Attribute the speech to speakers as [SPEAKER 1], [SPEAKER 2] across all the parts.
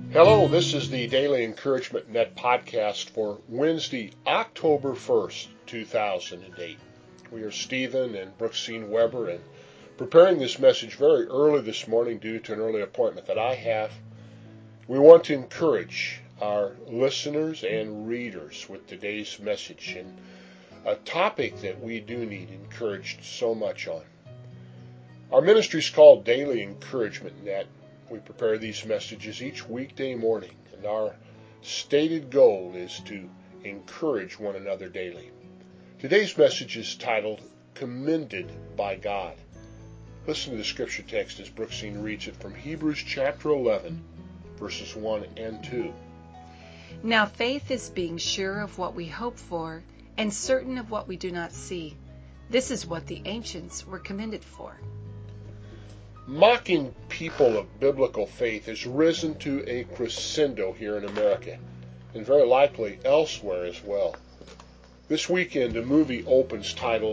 [SPEAKER 1] Hello, this is the Daily Encouragement Net podcast for Wednesday, October 1st, 2008. We are Stephen and Brooksine Weber, and preparing this message very early this morning due to an early appointment that I have. We want to encourage our listeners and readers with today's message and a topic that we do need encouraged so much on. Our ministry is called Daily Encouragement Net. We prepare these messages each weekday morning, and our stated goal is to encourage one another daily. Today's message is titled, Commended by God. Listen to the scripture text as Brooksine reads it from Hebrews chapter 11, verses 1 and 2.
[SPEAKER 2] Now faith is being sure of what we hope for and certain of what we do not see. This is what the ancients were commended for.
[SPEAKER 1] Mocking people of biblical faith has risen to a crescendo here in America, and very likely elsewhere as well. This weekend, a movie opens titled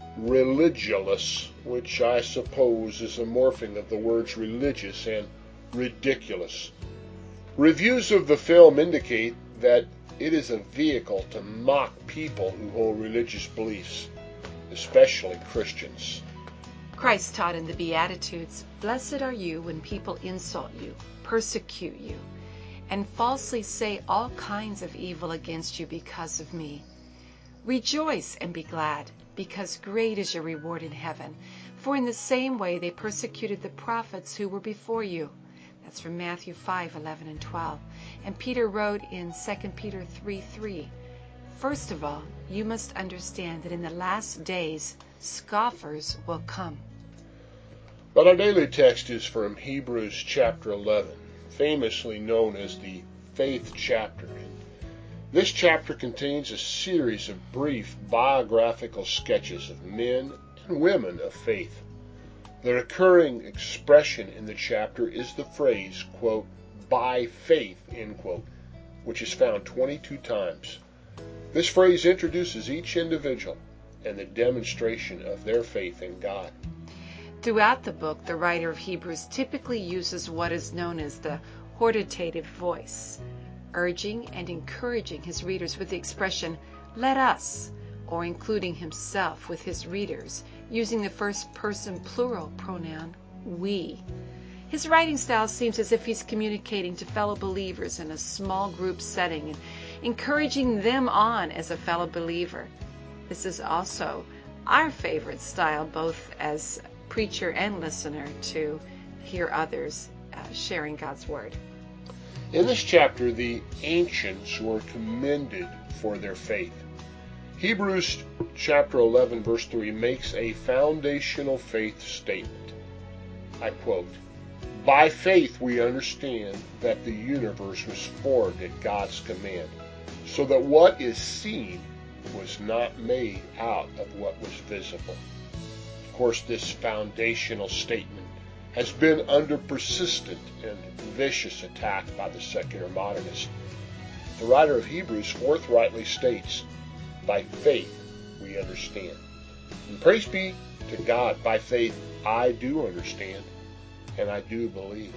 [SPEAKER 1] Religulous, which I suppose is a morphing of the words religious and ridiculous. Reviews of the film indicate that it is a vehicle to mock people who hold religious beliefs, especially Christians.
[SPEAKER 2] Christ taught in the Beatitudes, "Blessed are you when people insult you, persecute you, and falsely say all kinds of evil against you because of me. Rejoice and be glad, because great is your reward in heaven. For in the same way they persecuted the prophets who were before you." That's from Matthew 5:11 and 12. And Peter wrote in 2 Peter 3:3, "First of all, you must understand that in the last days scoffers will come."
[SPEAKER 1] But our daily text is from Hebrews chapter 11, famously known as the Faith chapter. This chapter contains a series of brief biographical sketches of men and women of faith. The recurring expression in the chapter is the phrase, quote, "by faith," end quote, which is found 22 times. This phrase introduces each individual and the demonstration of their faith in God.
[SPEAKER 2] Throughout the book, the writer of Hebrews typically uses what is known as the hortative voice, urging and encouraging his readers with the expression, "let us," or including himself with his readers, using the first person plural pronoun, we. His writing style seems as if he's communicating to fellow believers in a small group setting and encouraging them on as a fellow believer. This is also our favorite style, both as preacher and listener, to hear others sharing God's Word.
[SPEAKER 1] In this chapter, the ancients were commended for their faith. Hebrews chapter 11, verse 3 makes a foundational faith statement. I quote, "By faith we understand that the universe was formed at God's command, so that what is seen was not made out of what was visible." Of course, this foundational statement has been under persistent and vicious attack by the secular modernist. The writer of Hebrews forthrightly states, "By faith we understand." And praise be to God, by faith I do understand, and I do believe.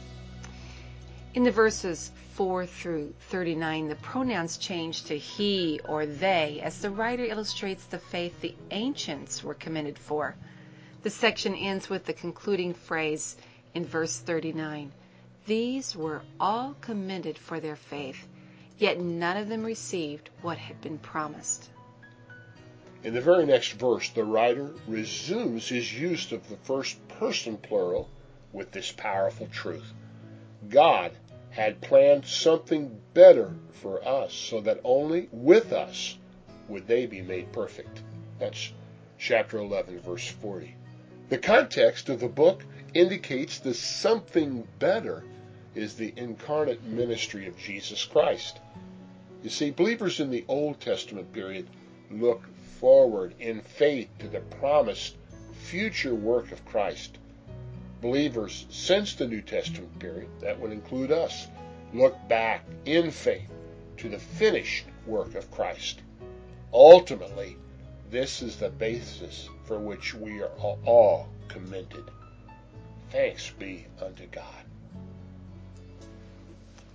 [SPEAKER 2] In the verses 4 through 39, the pronouns change to he or they as the writer illustrates the faith the ancients were commended for. The section ends with the concluding phrase in verse 39, "These were all commended for their faith, yet none of them received what had been promised."
[SPEAKER 1] In the very next verse, the writer resumes his use of the first person plural with this powerful truth. God had planned something better for us, so that only with us would they be made perfect. That's chapter 11, verse 40. The context of the book indicates the something better is the incarnate ministry of Jesus Christ. You see, believers in the Old Testament period looked forward in faith to the promised future work of Christ. Believers since the New Testament period, that would include us, look back in faith to the finished work of Christ. Ultimately, this is the basis for which we are all commended. Thanks be unto God.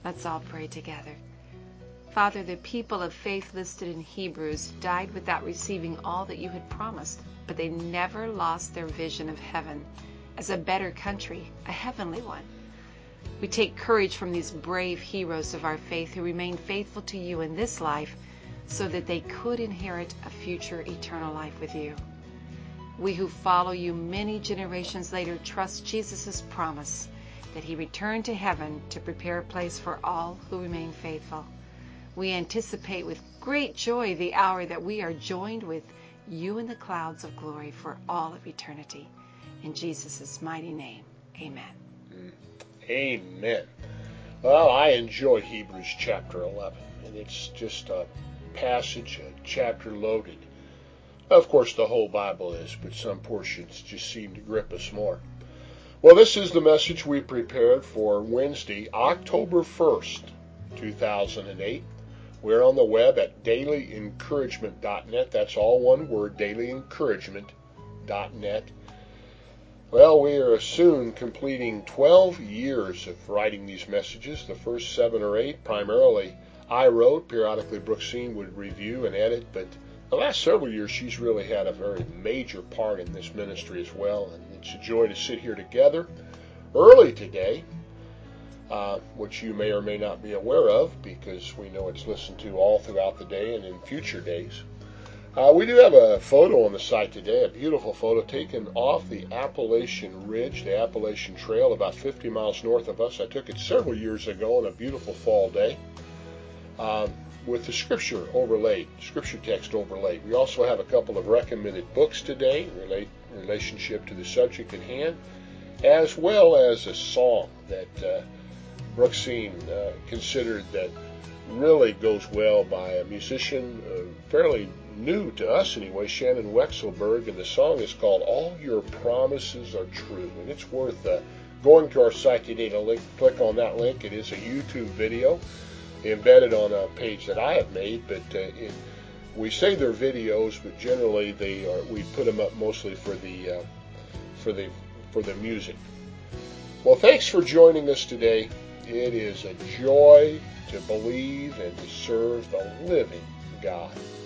[SPEAKER 2] Let's all pray together. Father, the people of faith listed in Hebrews died without receiving all that you had promised, but they never lost their vision of heaven as a better country, a heavenly one. We take courage from these brave heroes of our faith who remained faithful to you in this life so that they could inherit a future eternal life with you. We who follow you many generations later trust Jesus' promise that he returned to heaven to prepare a place for all who remain faithful. We anticipate with great joy the hour that we are joined with you in the clouds of glory for all of eternity. In Jesus' mighty name, amen.
[SPEAKER 1] Amen. Well, I enjoy Hebrews chapter 11, and it's just a passage, a chapter loaded. Of course, the whole Bible is, but some portions just seem to grip us more. Well, this is the message we prepared for Wednesday, October 1st, 2008. We're on the web at dailyencouragement.net. That's all one word, dailyencouragement.net. Well, we are soon completing 12 years of writing these messages. The first 7 or 8, primarily I wrote. Periodically, Brooksine would review and edit, but the last several years, she's really had a very major part in this ministry as well, and it's a joy to sit here together early today, which you may or may not be aware of because we know it's listened to all throughout the day and in future days. We do have a photo on the site today, a beautiful photo taken off the Appalachian Ridge, the Appalachian Trail, about 50 miles north of us. I took it several years ago on a beautiful fall day with the scripture overlaid, scripture text overlaid. We also have a couple of recommended books today in relationship to the subject at hand, as well as a song that Brooksine considered that really goes well by a musician fairly new to us anyway, Shannon Wexelberg, and the song is called All Your Promises Are True, and it's worth going to our site today to click on that link. It is a YouTube video embedded on a page that I have made, but we say they're videos, but generally we put them up mostly for the music. Well, thanks for joining us today. It is a joy to believe and to serve the living God.